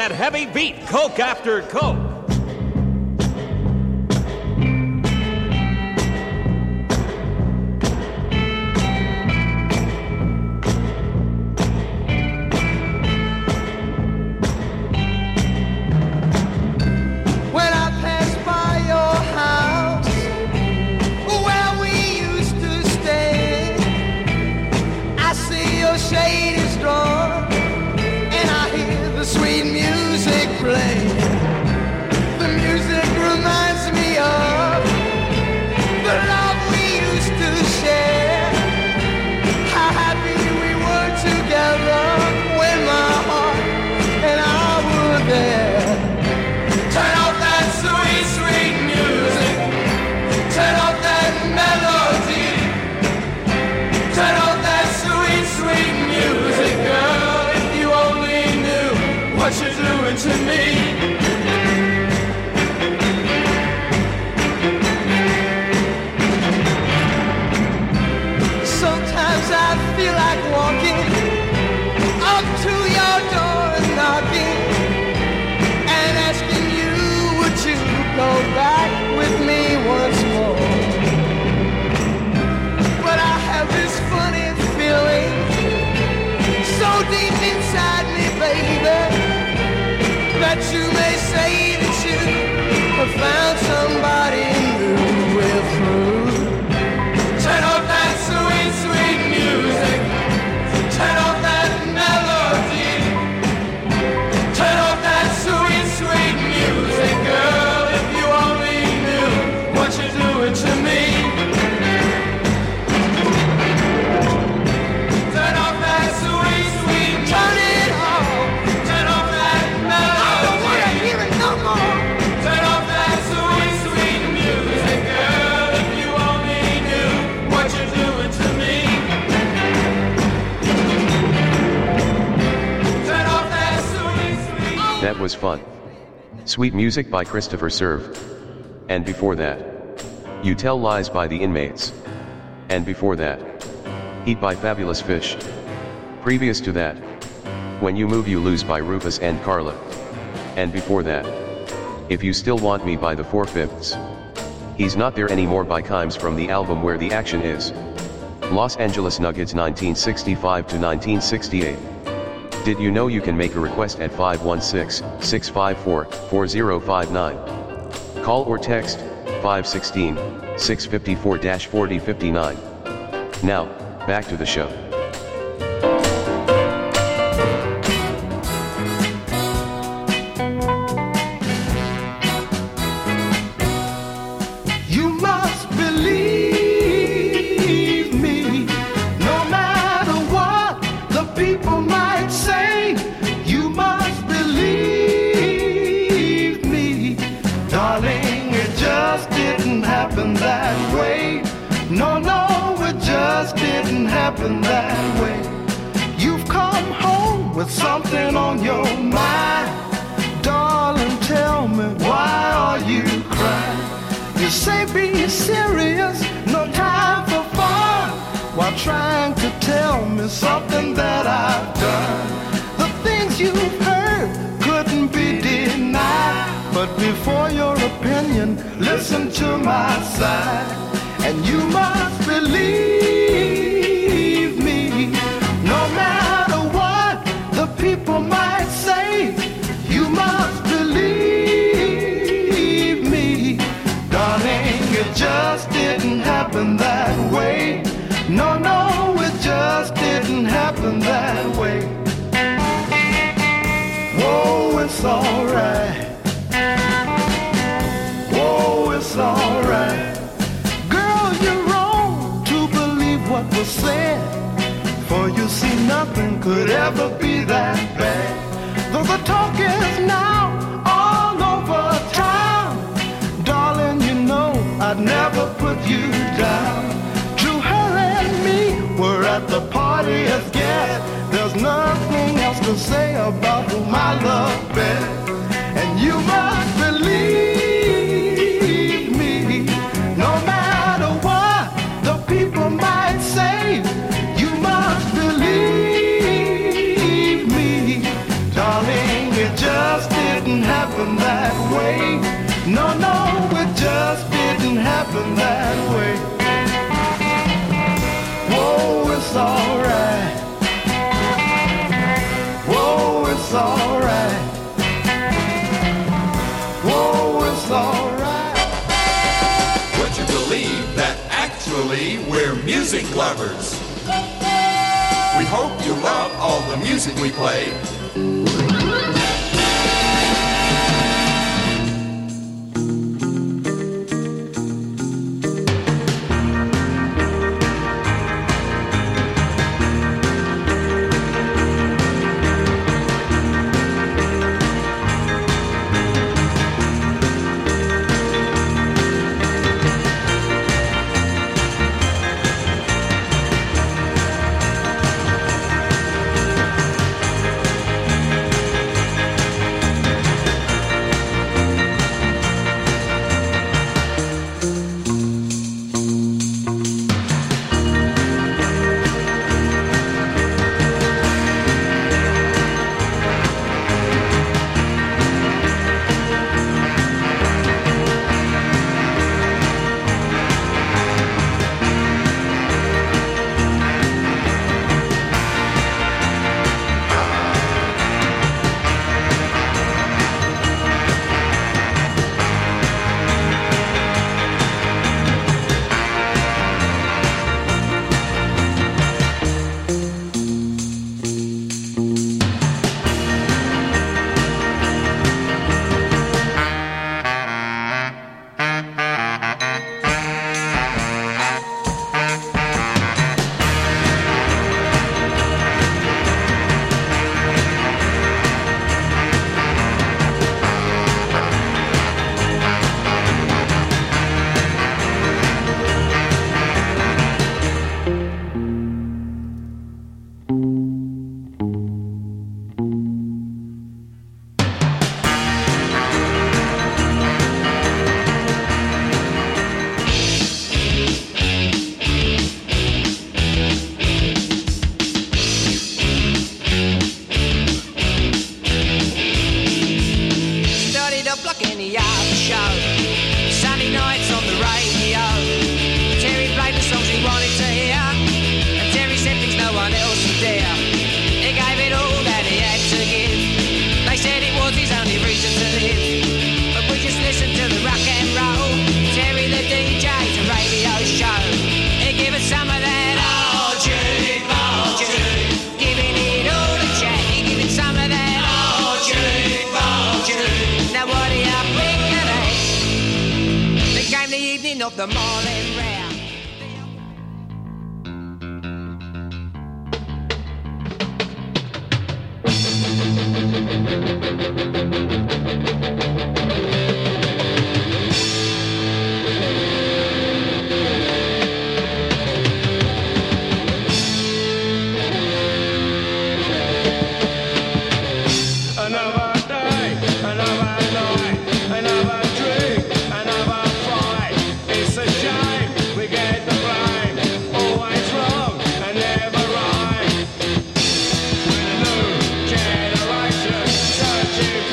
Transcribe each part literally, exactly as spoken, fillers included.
that heavy beat, Coke after Coke. To me, sometimes I feel like walking up to your door and knocking and asking you, would you go back with me once more? But I have this funny feeling so deep inside me, baby, that you may say that you have found somebody new. We're through. Turn off that sweet, sweet music. Turn off that melody. Turn off that sweet, sweet music, girl. If you only knew what you're doing to me. Turn off that sweet, sweet music. Turn it off. Turn off that melody. Turn off that sweet, sweet music, girl. If you only knew what you're doing to me. Turn off that sweet, sweet. That was fun. Sweet Music by Christopher Serve. And before that, You Tell Lies by The Inmates. And before that, Heat by Fabulous Fish. Previous to that, When You Move You Lose by Rufus and Carla. And before that, If You Still Want Me by The Four-Fifths. He's Not There Anymore by Kimes from the album Where the Action Is. Los Angeles Nuggets nineteen sixty-five to nineteen sixty-eight. Did you know you can make a request at five one six, six five four, four zero five nine? Call or text five one six, six five four, four zero five nine. Now, back to the show. That way, no, no, it just didn't happen that way. You've come home with something on your mind, darling. Tell me, why are you crying? You say be serious, no time for fun, while trying to tell me something that I've done. The things you've heard couldn't be denied. But before your opinion, listen to my side. And you must believe me, no matter what the people might say. You must believe me, darling, it just didn't happen that way. No, no, it just didn't happen that way. Whoa, it's alright. Oh, it's alright. Girl, you're wrong to believe what was said, for you see nothing could ever be that bad. Though the talk is now all over town, darling, you know I'd never put you down. To her and me, we're at the party as guests. There's nothing else to say about whom I love best. And you must believe, people might say, you must believe me, darling, it just happen that way. No, no, it just didn't happen that way. Whoa, it's alright. Whoa, it's alright. Whoa, it's alright. Would you believe that actually we're music lovers? We hope you love all the music we play. Of the morning rare. Searching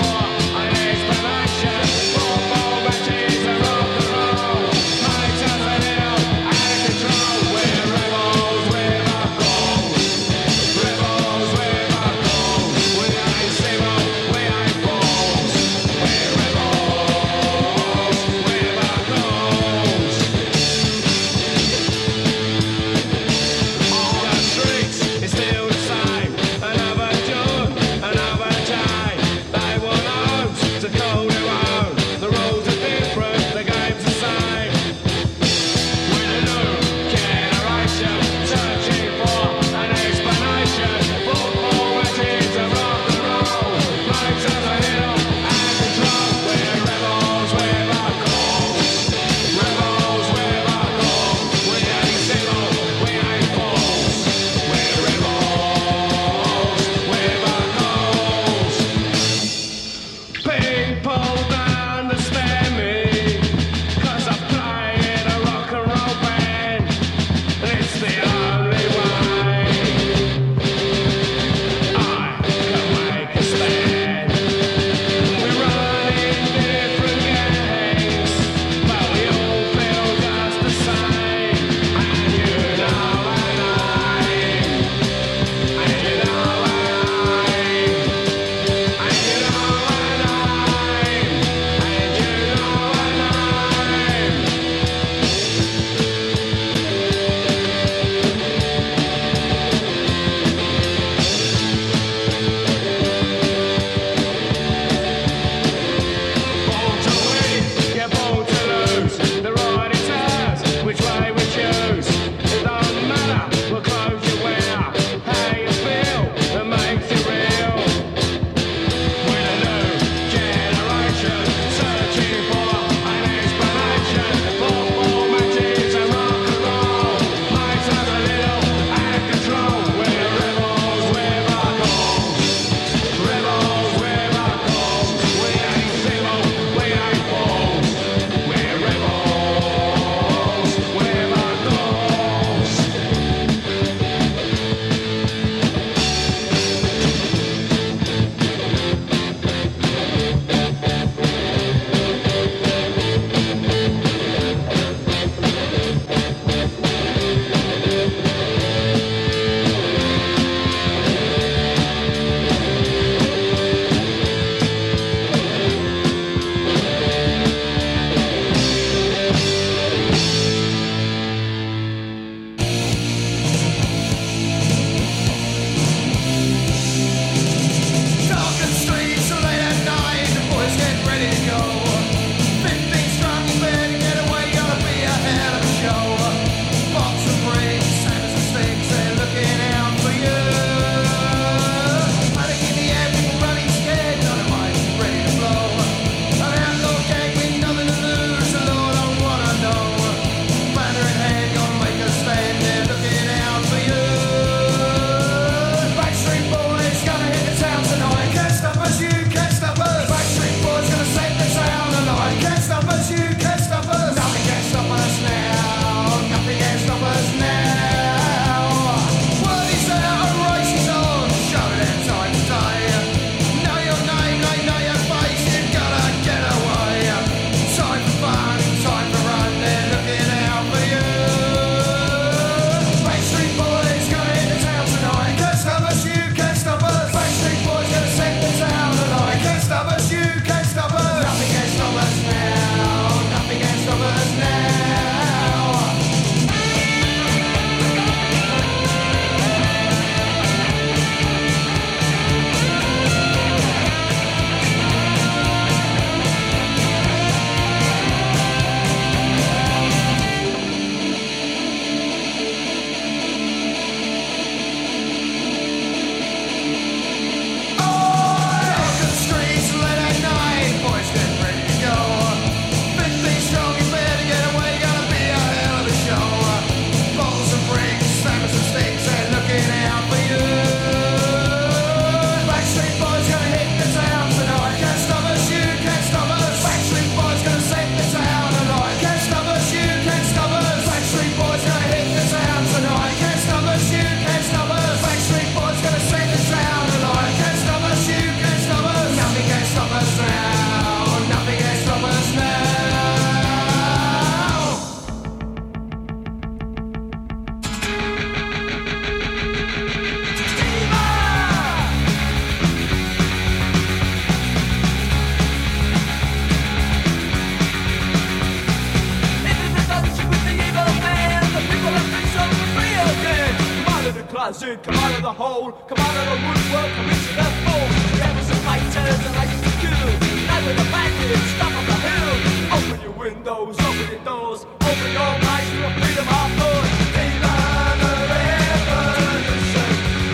said, come out of the hole, come out of the woodwork, come into the fold. There was a fighters that like to kill. Night with the bandits, top of the hill. Open your windows, open your doors, open your minds to a freedom of thought. Viva the revolution.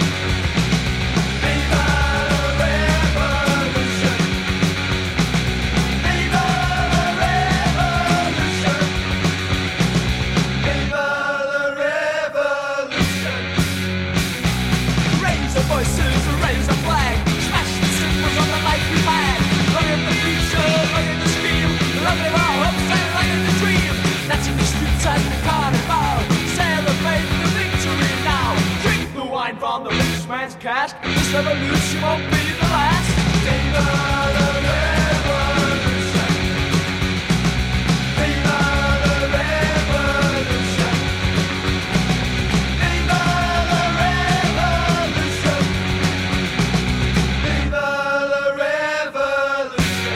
Viva the revolution. Viva the revolution. Viva the revolution. Raise the voices, raise the flag, smash the symbols on the life we had. Look at the future, look at the scheme, look at our hopes and look at the dream. That's in the streets and the carnival. Celebrate the victory now. Drink the wine from the rich man's cask. This revolution won't be the last. Viva the revolution. Viva the revolution. Viva the revolution. Viva the revolution.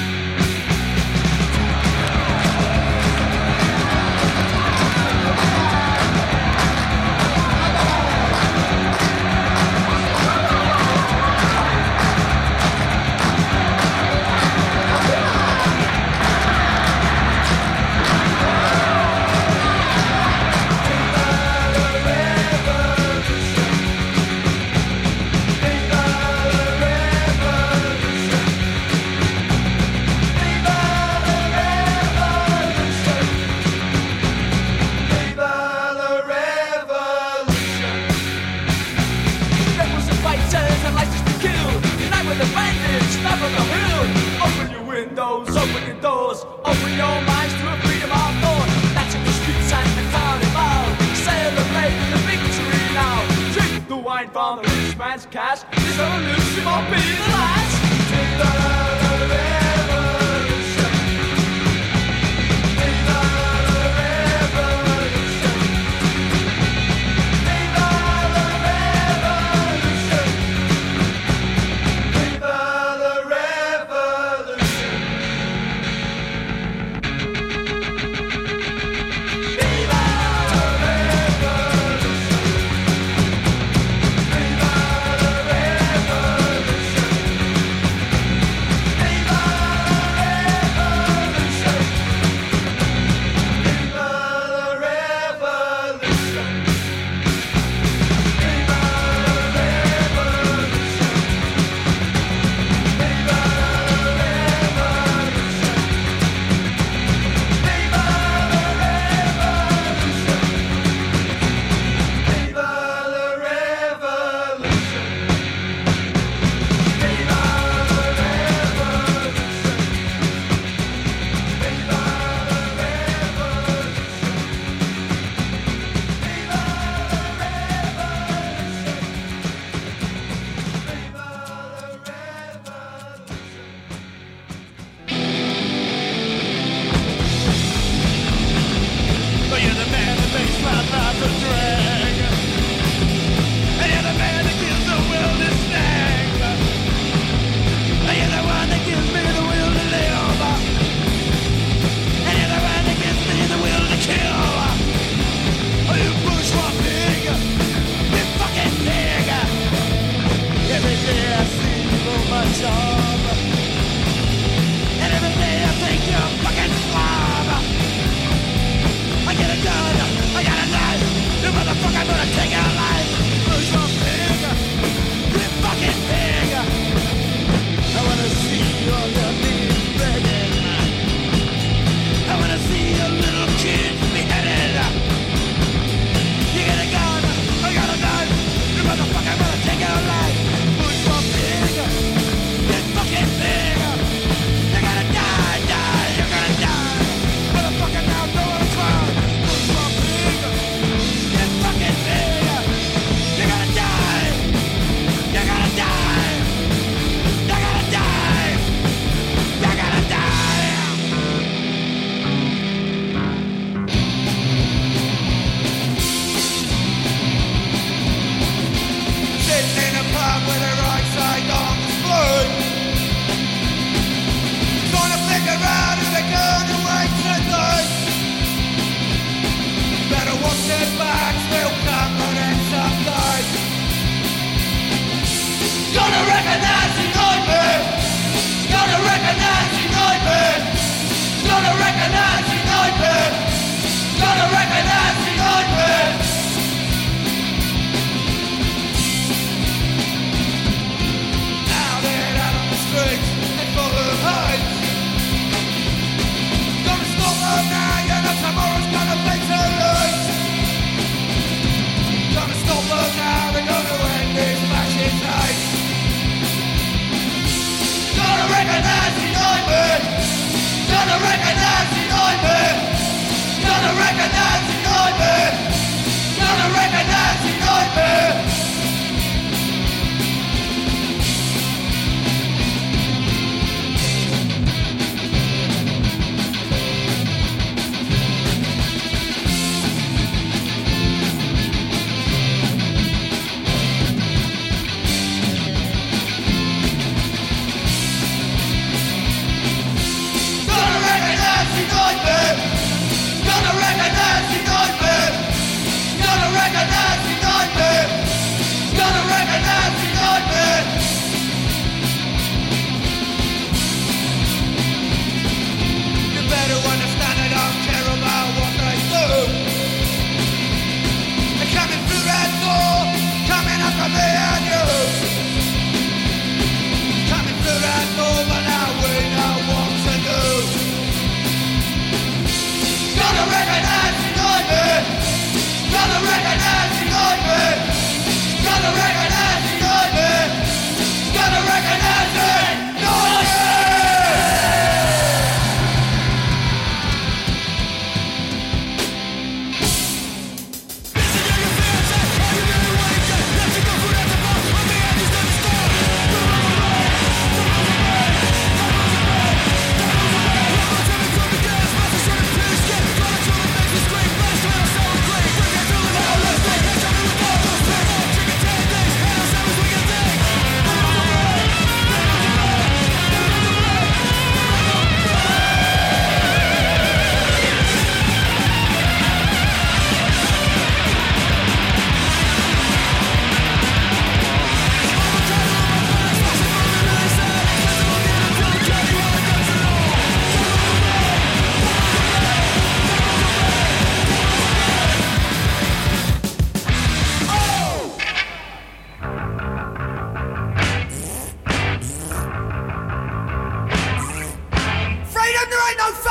Open your doors, open your minds to a freedom of thought. That's in the streets and the carnival. Celebrate the victory now. Drink the wine from the rich man's cask. This revolution won't be the last. Viva the revolution. Viva the revolution. Viva the revolution. Viva the revolution. Viva the revolution.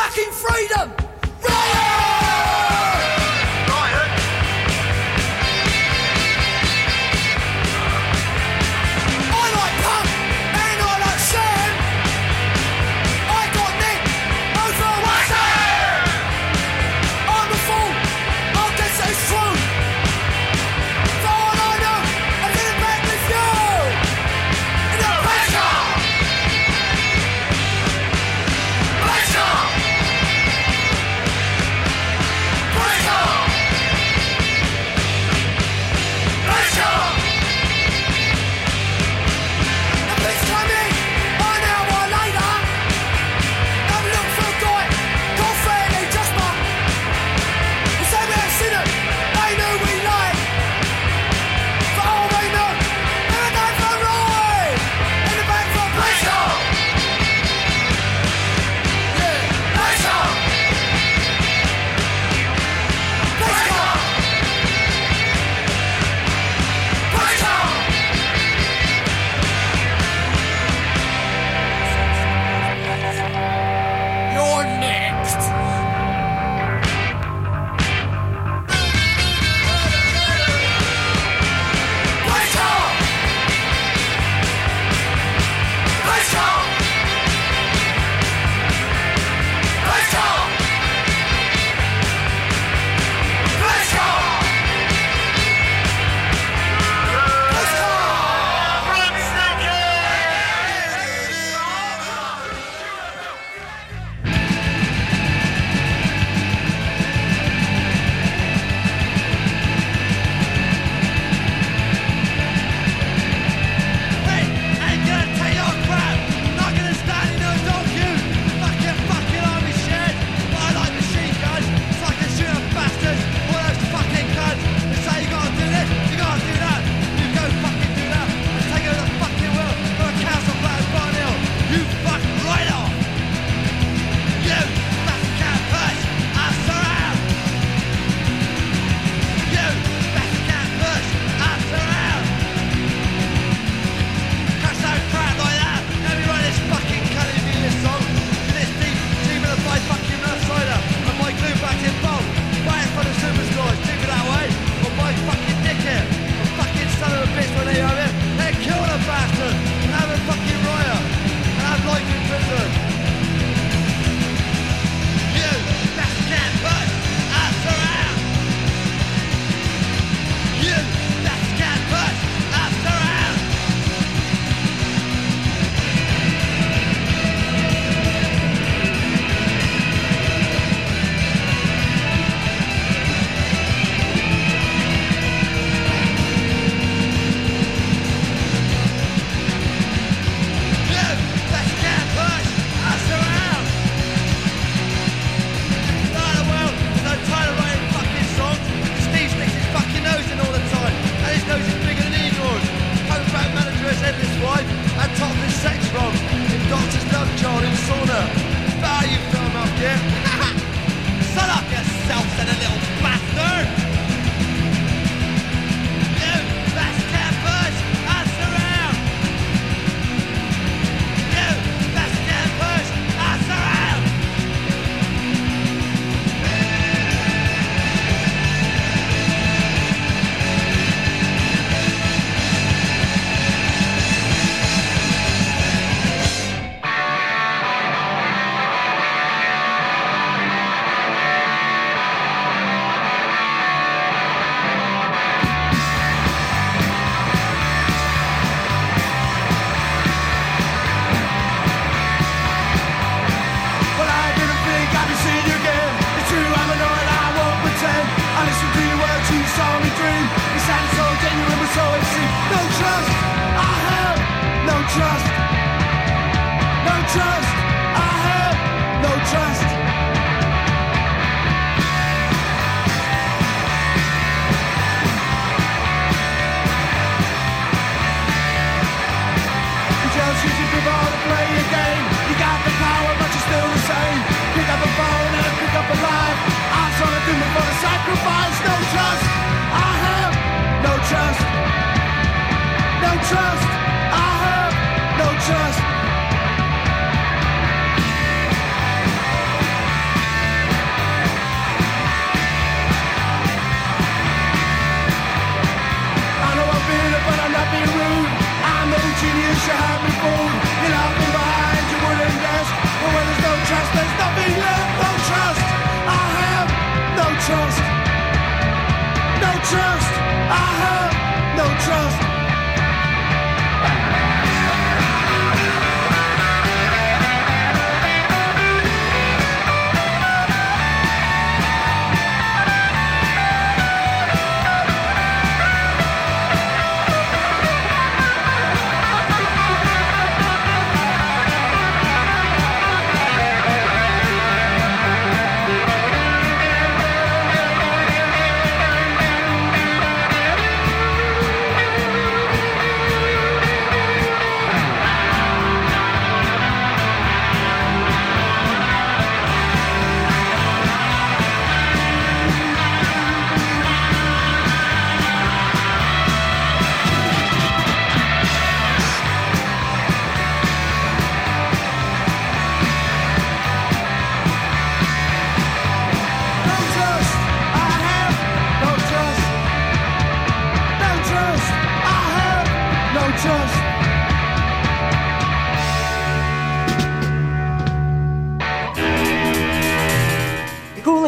fucking freedom! Riot!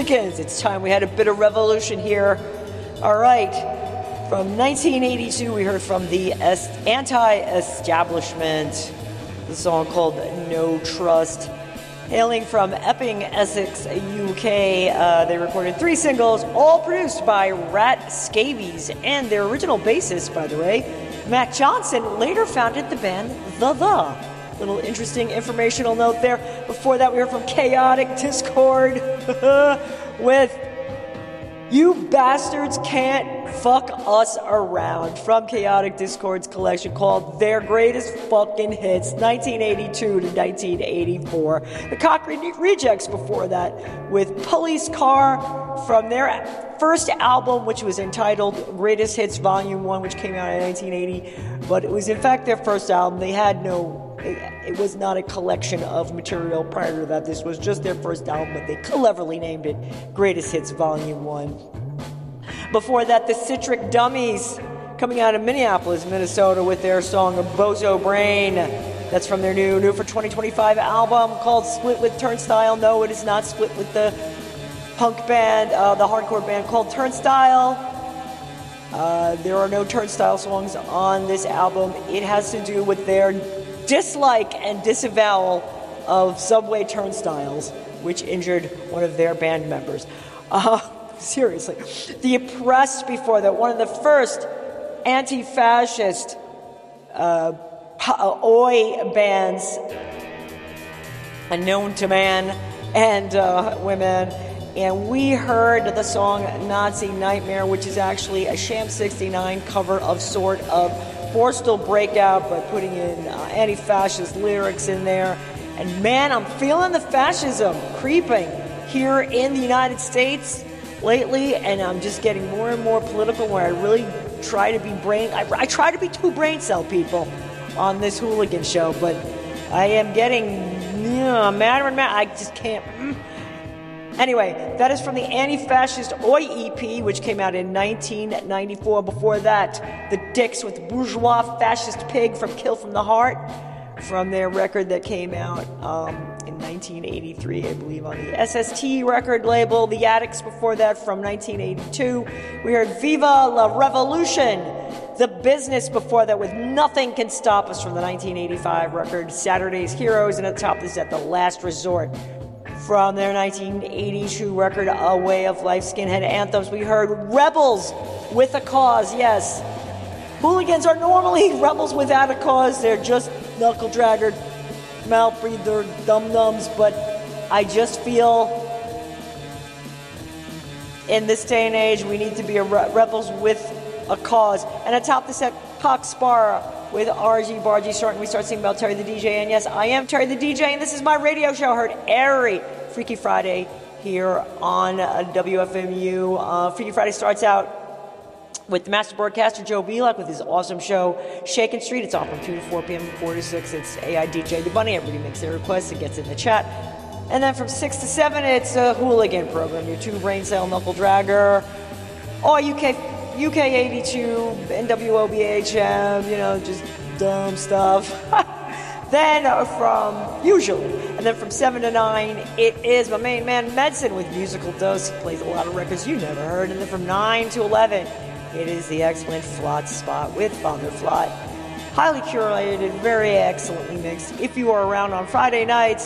Hooligans. It's time we had a bit of revolution here. All right. From nineteen eighty-two, we heard from the es- Anti-Establishment, the song called No Trust. Hailing from Epping, Essex, U K, uh, they recorded three singles, all produced by Rat Scabies. And their original bassist, by the way, Matt Johnson, later founded the band The The. Little interesting informational note there. Before that, we heard from Chaotic Discord with You Bastards Can't Fuck Us Around from Chaotic Discord's collection called Their Greatest Fucking Hits, nineteen eighty-two to nineteen eighty-four. The Cochrane Rejects before that with Police Car from their first album, which was entitled Greatest Hits Volume one, which came out in nineteen eighty. But it was in fact their first album. They had no... It was not a collection of material prior to that. This was just their first album, but they cleverly named it Greatest Hits Volume one. Before that, the Citric Dummies, coming out of Minneapolis, Minnesota, with their song Bozo Brain. That's from their new, new for twenty twenty-five album called Split with Turnstile. No, it is not split with the punk band, uh, the hardcore band called Turnstile. Uh, there are no Turnstile songs on this album. It has to do with their dislike and disavowal of subway turnstiles, which injured one of their band members. Uh, seriously. The Oppressed before that, one of the first anti-fascist uh, oi bands known to man and uh, women. And we heard the song Nazi Nightmare, which is actually a Sham sixty-nine cover of sort of Borstal Breakout by putting in uh, anti-fascist lyrics in there. And man, I'm feeling the fascism creeping here in the United States lately, and I'm just getting more and more political where I really try to be brain... I, I try to be two brain cell people on this hooligan show, but I am getting you know, madder and madder. I just can't... Mm. Anyway, that is from the Anti-Fascist Oi E P, which came out in nineteen ninety-four. Before that, The Dicks with Bourgeois Fascist Pig from Kill from the Heart, from their record that came out um, in nineteen eighty-three, I believe, on the S S T record label. The Addicts before that from nineteen eighty-two. We heard Viva la Revolution. The Business before that with Nothing Can Stop Us from the nineteen eighty-five record Saturday's Heroes. And at the top of this, at The Last Resort from their nineteen eighty-two record A Way of Life Skinhead Anthems. We heard Rebels with a Cause. Yes, hooligans are normally rebels without a cause. They're just knuckle dragger, mouth breather, dum-dums. But I just feel in this day and age we need to be a re- rebels with a cause. And atop the set, Cox Sparra with R G Bargy starting. We start singing about Terry the D J. And yes, I am Terry the D J, and this is my radio show heard every Freaky Friday here on uh, W F M U. Uh, Freaky Friday starts out with the master broadcaster Joe Belak with his awesome show Shakin' Street. It's on from two to four p.m. four to six. It's A I D J The Bunny. Everybody makes their requests and gets in the chat. And then from six to seven, it's a hooligan program. Your two brain cell knuckle dragger. Oh, U K U K eighty-two, N W O B H M, you know, just dumb stuff. Then uh, from, usually, and then from seven to nine, it is my main man, Medicine, with Musical Dose. He plays a lot of records you never heard. And then from nine to eleven, it is the excellent Flot Spot with Father Flot. Highly curated, very excellently mixed. If you are around on Friday nights,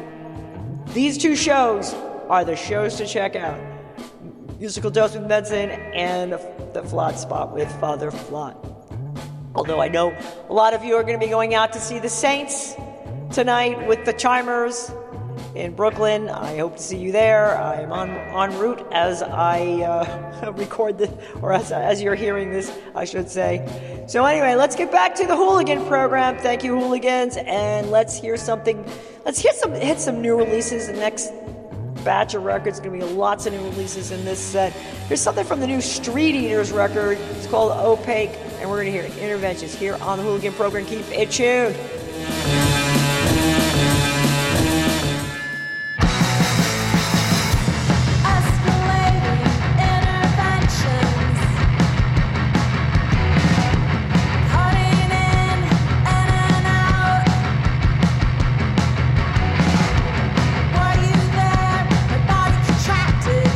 these two shows are the shows to check out. Musical Dose with Medicine and the Flot Spot with Father Flot. Although I know a lot of you are going to be going out to see the Saints tonight with the Chimers in Brooklyn. I hope to see you there. I am on en route as I uh, record this, or as, as you're hearing this, I should say. So anyway, let's get back to the Hooligan program. Thank you, Hooligans, and let's hear something. Let's hit some hit some new releases. The next batch of records. Going to be lots of new releases in this set. Here's something from the new Street Eaters record. It's called Opaque, and we're going to hear Interventions here on the Hooligan program. Keep it tuned. Were you there? My body contracted.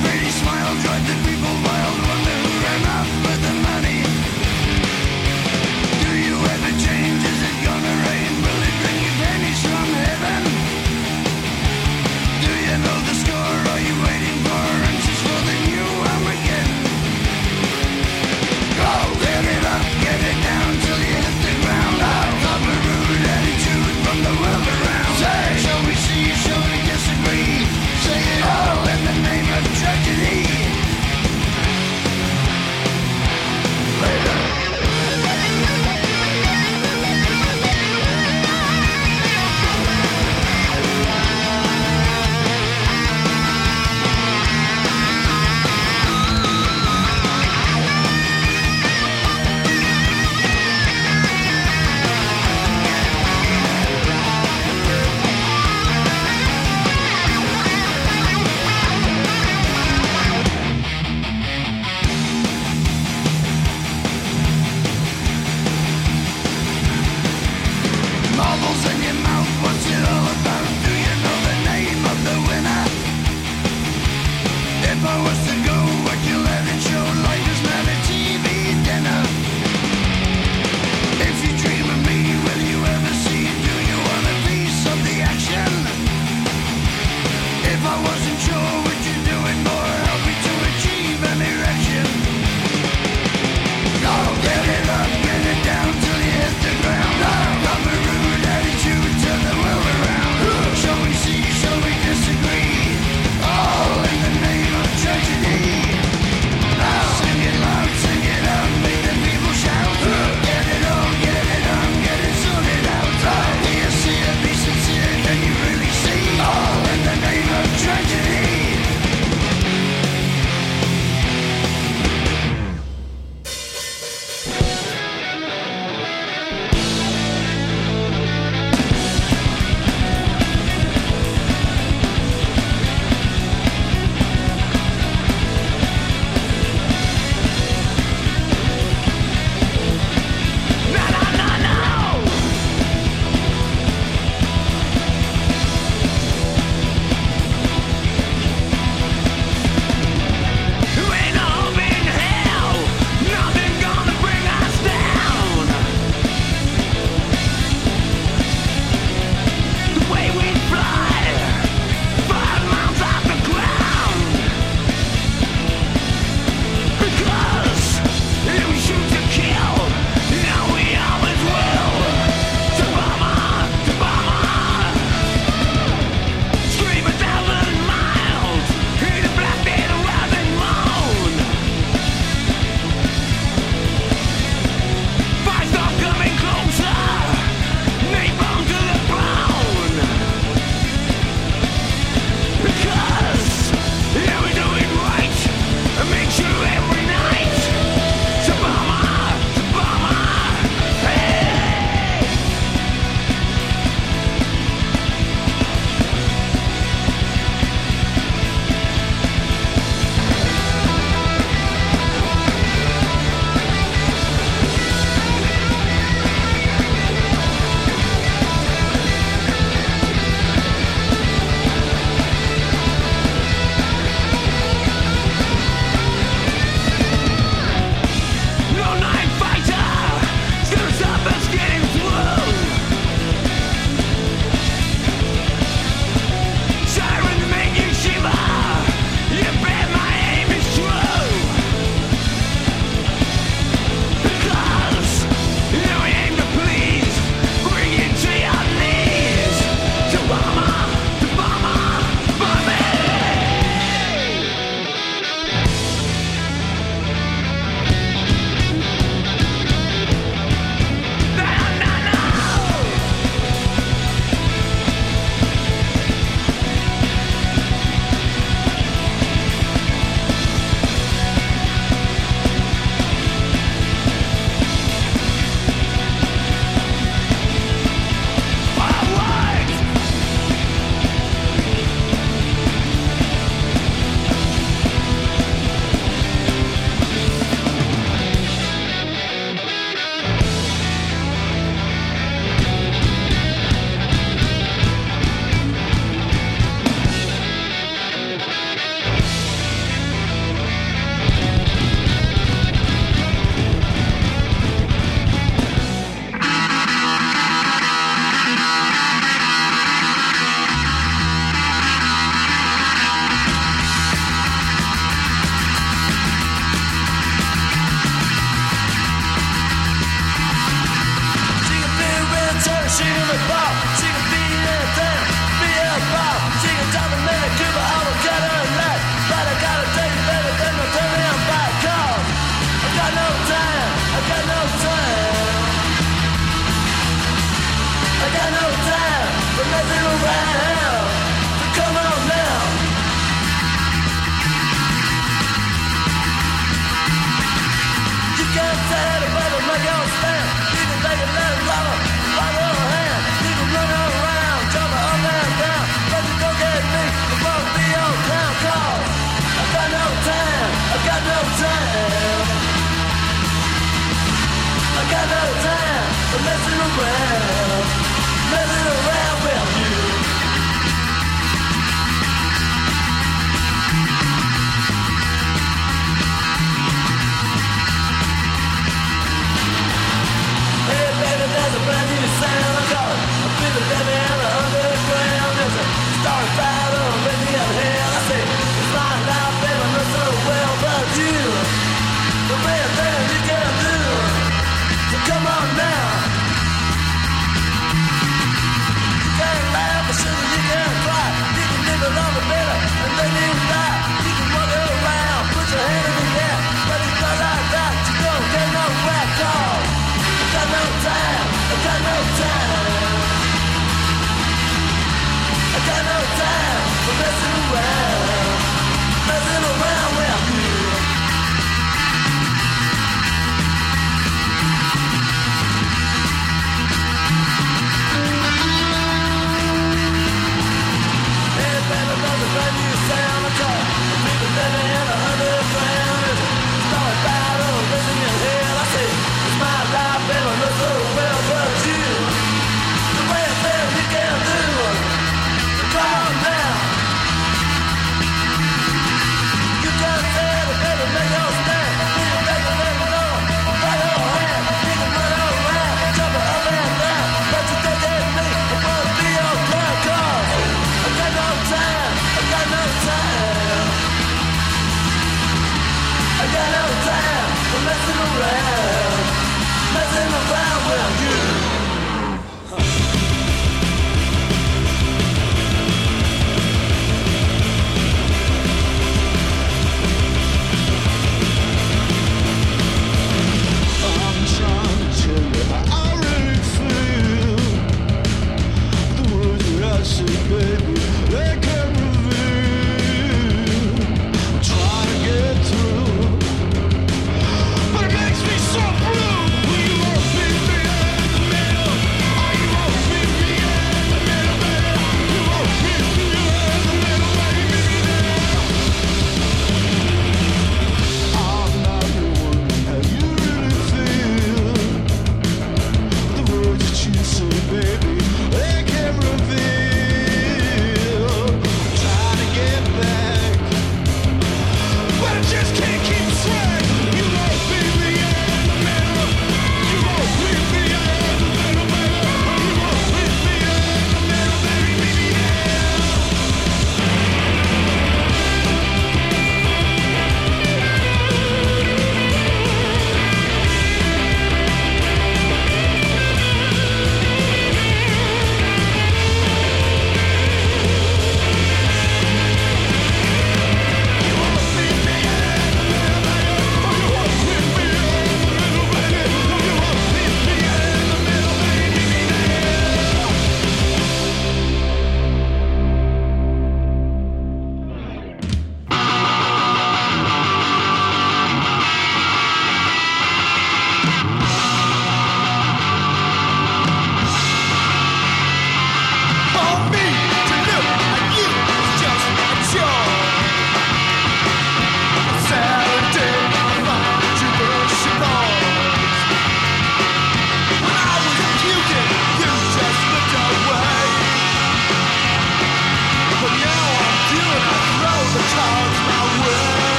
pretty smile drive the people wild. Wonder who ran off with the money. Do you ever change? Is it gonna rain? Will it bring you pennies from heaven? Do you know the score? Are you waiting for answers for the new Armageddon? Go, get it up, get it down till you hit the ground. Out of a rude attitude from the world around. Say, shall we see, shall we disagree? Say it all in the name of tragedy.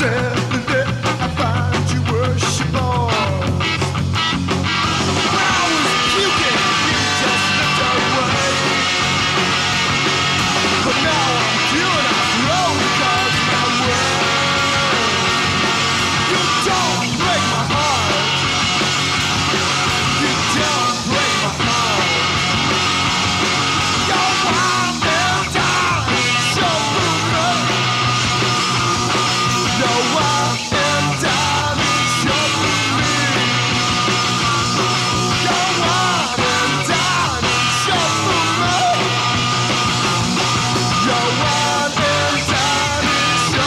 said the day I find you worshipers. When I was puking, you just looked away. But now I'm feeling off road because my word. You don't break my heart. You don't break my heart. You're wild and down, so brutal. You're wild and down, so brutal. You're wild and down, so brutal. You're wild and down, so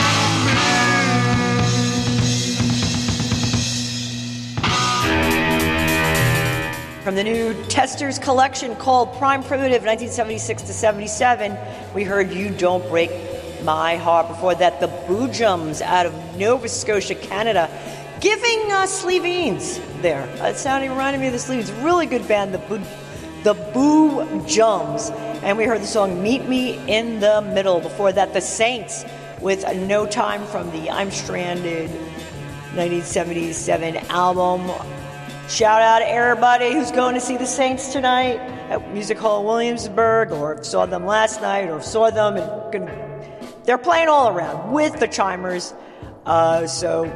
From the new Testers collection called Prime Primitive nineteen seventy-six to seventy-seven, we heard You Don't Break My Heart. Before that, the Boojums out of Nova Scotia, Canada, giving us Sleeveens there. It sounded reminded me of the Sleeveens. Really good band, the Boo, the Boojums. And we heard the song Meet Me in the Middle. Before that, the Saints with No Time from the I'm Stranded nineteen seventy-seven album. Shout out to everybody who's going to see the Saints tonight at Music Hall Williamsburg, or saw them last night, or saw them and they're playing all around with the Chimers. Uh, so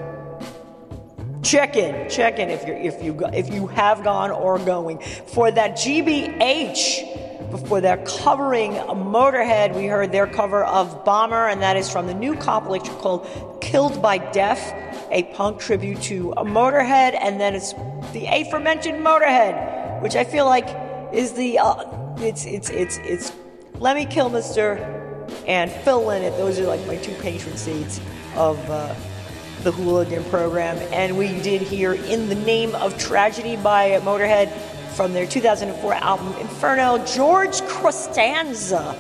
check in, check in if you if you if you have gone or going. For that G B H, before they're covering Motorhead, we heard their cover of Bomber, and that is from the new compilation called Killed by Death, a punk tribute to Motorhead, and then it's the aforementioned Motorhead, which I feel like is the uh, it's it's it's it's Lemmy Kilmister and Phil Lynott. Those are like my two patron saints of uh, the Hooligan program. And we did hear In the Name of Tragedy by Motorhead from their two thousand four album Inferno, George Costanza.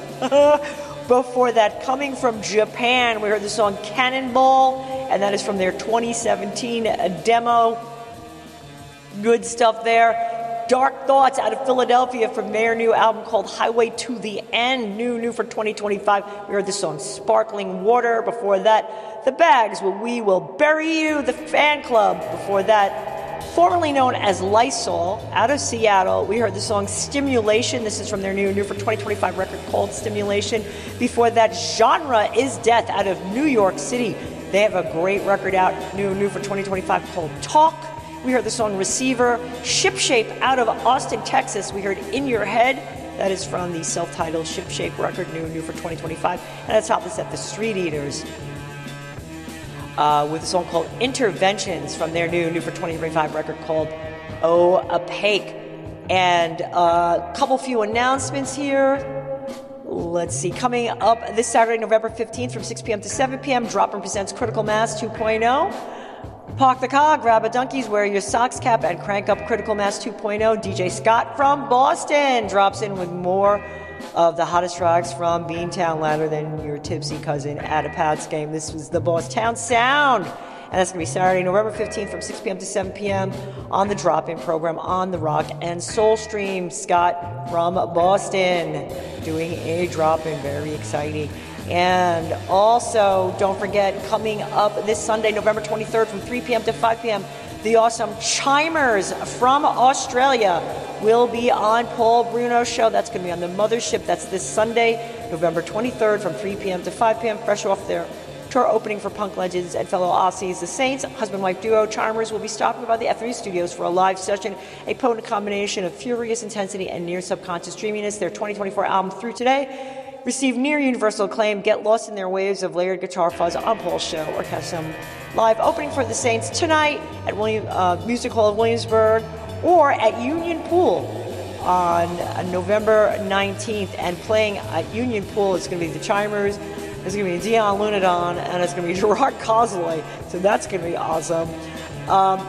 Before that, coming from Japan, we heard the song Cannonball, and that is from their twenty seventeen demo. Good stuff there. Dark Thoughts out of Philadelphia from their new album called Highway to the End, new, new for twenty twenty-five. We heard the song Sparkling Water. Before that, The Bags, Well, We Will Bury You, The Fan Club. Before that, formerly known as Lysol, out of Seattle, we heard the song Stimulation. This is from their new, new for twenty twenty-five record called Stimulation. Before that, Genre is Death out of New York City. They have a great record out, new, new for twenty twenty-five called Talk. We heard the song Receiver. Shipshape out of Austin, Texas. We heard In Your Head. That is from the self-titled Shipshape record, new, new for twenty twenty-five. And at the top of the set, the Street Eaters. Uh, with a song called Interventions from their new, new for twenty twenty-five record called Oh Opaque. And a uh, couple few announcements here. Let's see. Coming up this Saturday, November fifteenth from six p.m. to seven p.m., Drop-In presents Critical Mass two point oh. Park the car, grab a Dunkies, wear your socks cap, and crank up Critical Mass two point oh. D J Scott from Boston drops in with more of the hottest tracks from Beantown, louder than your tipsy cousin at a Pats game. This was the Bosstown Sound. And that's going to be Saturday, November fifteenth from six p.m. to seven p.m. on the Drop-In program on the Rock and Soul Stream. Scott from Boston doing a drop-in. Very exciting. And also, don't forget, coming up this Sunday, November twenty-third from three p.m. to five p.m., the awesome Chimers from Australia will be on Paul Bruno's show. That's going to be on the Mothership. That's this Sunday, November twenty-third from three p.m. to five p.m., fresh off their tour opening for punk legends and fellow Aussies, the Saints. Husband-wife duo Chimers will be stopping by the F three Studios for a live session, a potent combination of furious intensity and near subconscious dreaminess. Their twenty twenty-four album, Through Today, received near universal acclaim. Get lost in their waves of layered guitar fuzz on Paul's show, or catch them live opening for the Saints tonight at William, uh, Music Hall of Williamsburg, or at Union Pool on uh, November nineteenth. And playing at Union Pool, it's going to be the Chimers, it's going to be Dion Lunadon, and it's going to be Gerard Cosloy. So that's going to be awesome. Um,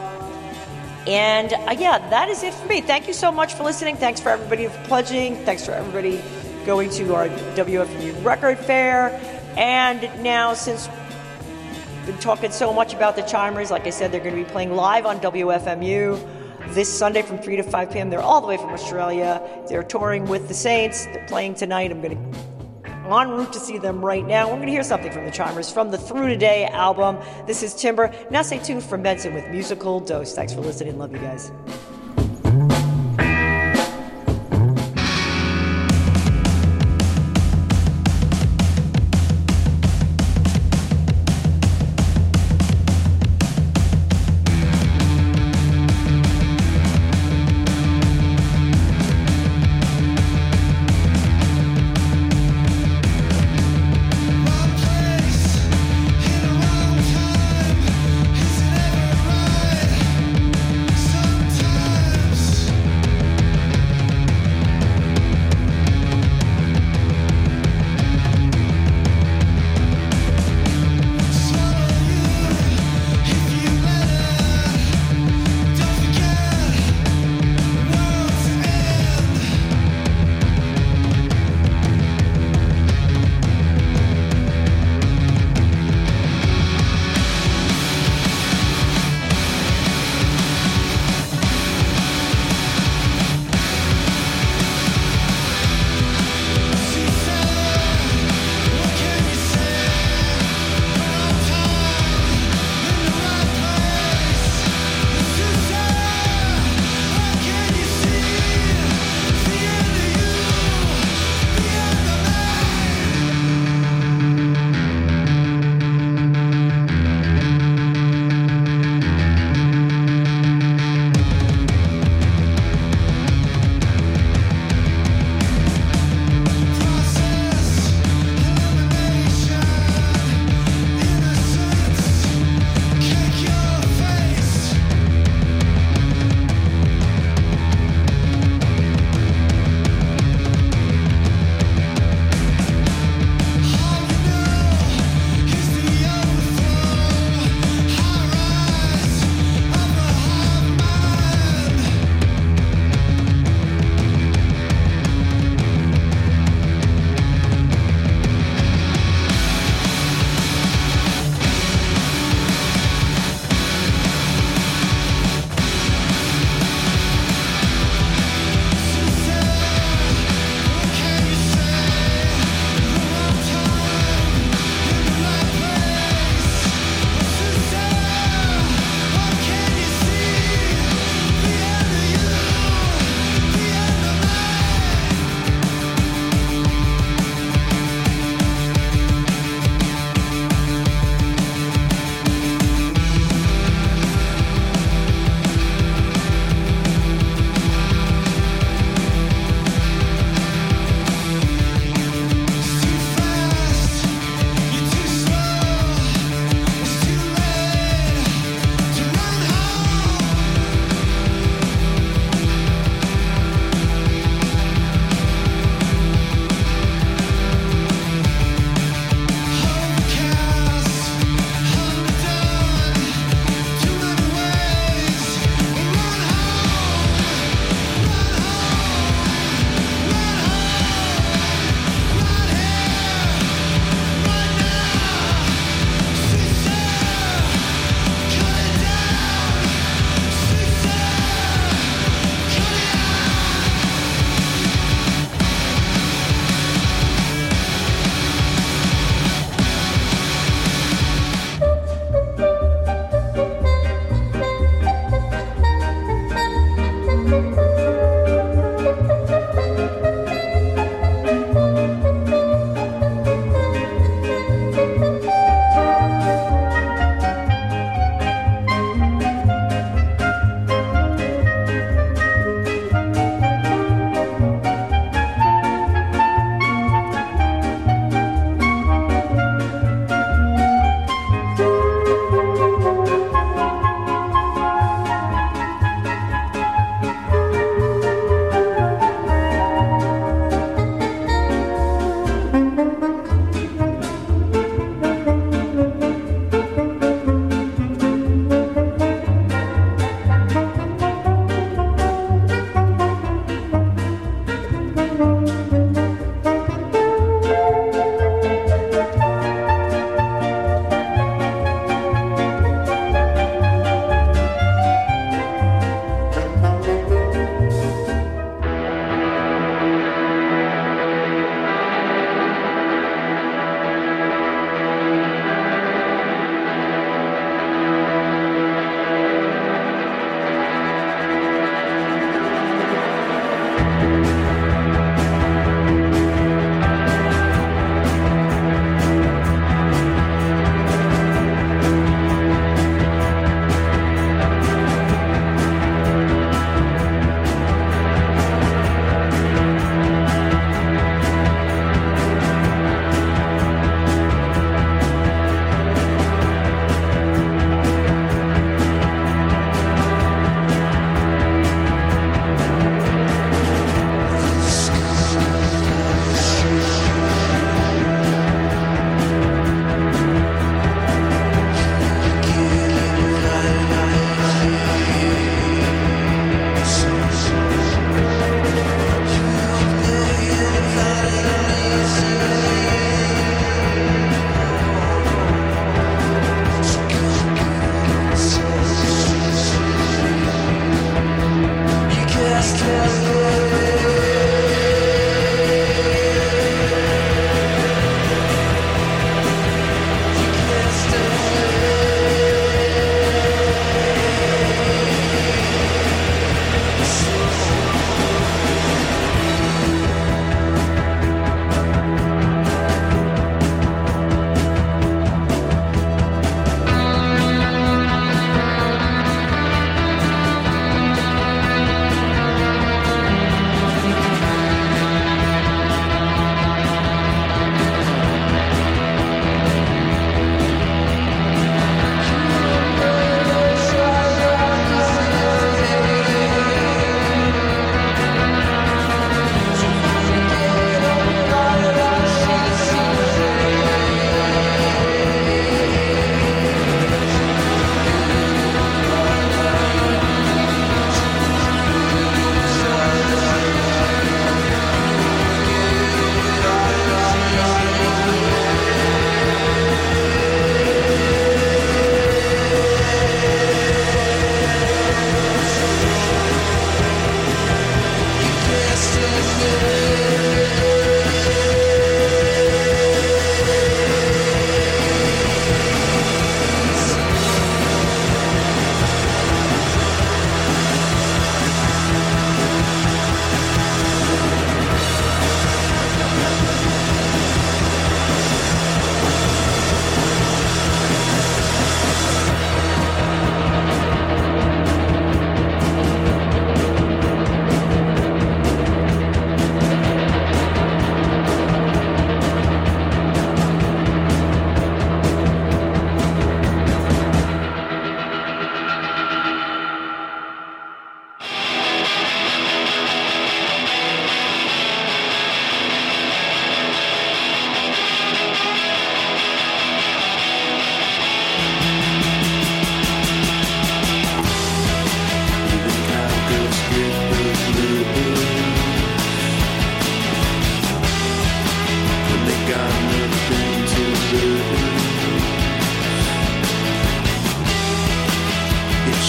and uh, yeah, that is it for me. Thank you so much for listening. Thanks for everybody for pledging. Thanks for everybody going to our W F M U record fair. And now, since we've been talking so much about the Chimers, like I said, they're going to be playing live on W F M U this Sunday from three to five p.m. They're all the way from Australia. They're touring with the Saints. They're playing tonight. I'm going to en route to see them right now. We're going to hear something from the Chimers from the Through Today album. This is Timber. Now stay tuned for Benson with Musical Dose. Thanks for listening. Love you guys. Sometimes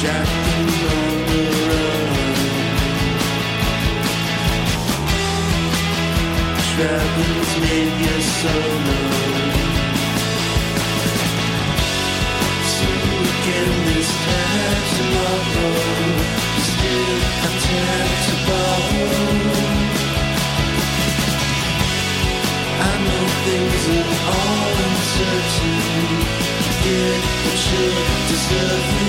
Trapping on the run. Traveling's made you so numb. So again this time tomorrow, you still have time to borrow. I know things are all uncertain, yet you should deserve